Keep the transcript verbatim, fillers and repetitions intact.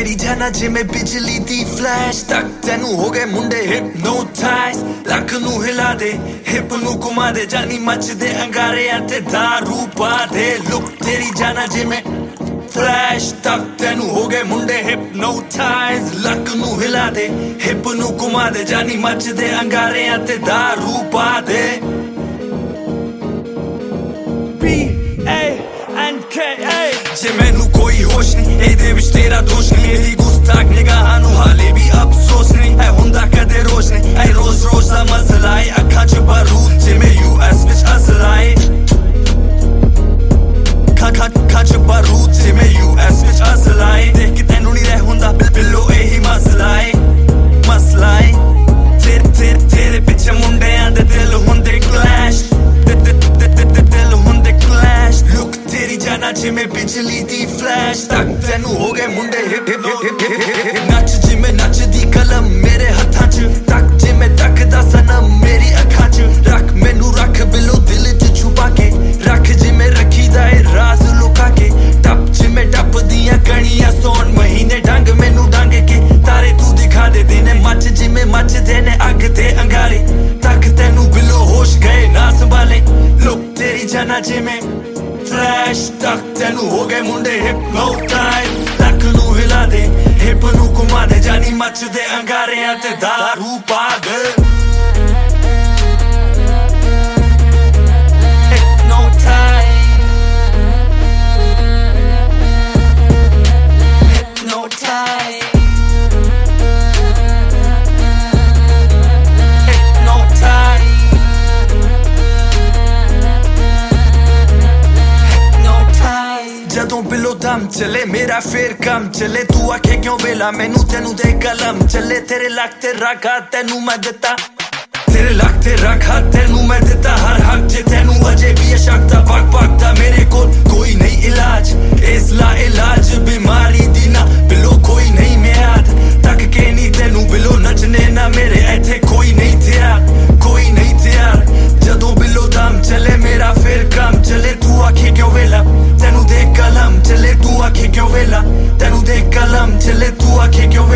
तेरी जाना जिमें बिजली दी फ्लैश तक तेनू हो गए मुंडे हिप्नोटाइज लक नू हिला दे हिप नू घुमा दे जानी मच दे अंगारे ते दारू पा दे लुक तेरी जाना जिमें फ्लैश तक तेनू हो गए मुंडे हिप्नोटाइज लक नू हिला दे हिप नू घुमा दे जानी मच दे अंगारे ते दारू पा दे B A N K A जे मैनू कोई होश नहीं एदे विच तेरा दोष नहीं मेरी गुस्ताख निगाहां नू हाले भी अफसोस नहीं ऐ हुंदा कदे रोज नहीं ऐ रोज रोज दा मसला ऐ अखां च बारूद जिमें यू एस विच असल आए खा खा खा च बारूद जिमें यू एस विच असल आए देख के तैनू नहीं रह हुंदा बिलो एही मसला ऐ मसला ऐ तेरे तेरे तेरे पिछे मुंडियां दे दिल हुंदे क्लैश दिल हुंदे क्लैश लुक तेरी जाना जिमें बिजली दी फ्लैश तक तेनू हो गए मुंडे हिप हिप हिप हिप नच जिमें नच दी कलम मेरे हत्थां च तक जिमें तकदा सनम मेरी अखां च रख मैनू रख बिलो दिल च छुपा के रख जिमें रखी दा ए राज लुका के टप जिमें टप दियां कणियां सोन महीने ढंग मैनू ढंग के तारे तू दिखा दे देने मच जिमें मच देने अग ते अंगारे तक तेनू बिलो होश गए ना संभाले लुक तेरी जाना जिमें फ्लैश तक तेनू हो गए मुंडे हिप्नोटाइज लक नू हिला दे हिप नू घुमा दे जानी मच दे अंगारे ते दारू पा दे जदों बिलो दम चले मेरा फिर कम चले तू आखे क्यों वेला मैनू तेनू दे कलम चले तेरे लक ते रखा तेनू मैं दिता तेरे लक ते रखा तेनू मैं दिता हर हक जे तेनू अजे भी शक्ता पक पकदा मेरे कोल कोई नहीं इलाज इस ला इलाज बीमारी दी ना बिलो कोई नहीं म्याद तक के नहीं तेनू बिलो नचने ना मेरे इथे कोई नहीं तैयार कोई नहीं तैयार जदों बिलो दम चले मेरा फिर कम चले तू आखे क्यों वेला तेनू दे कलम चले तू आखे क्यों वेला तेनू दे कलम चले तू आखे क्यों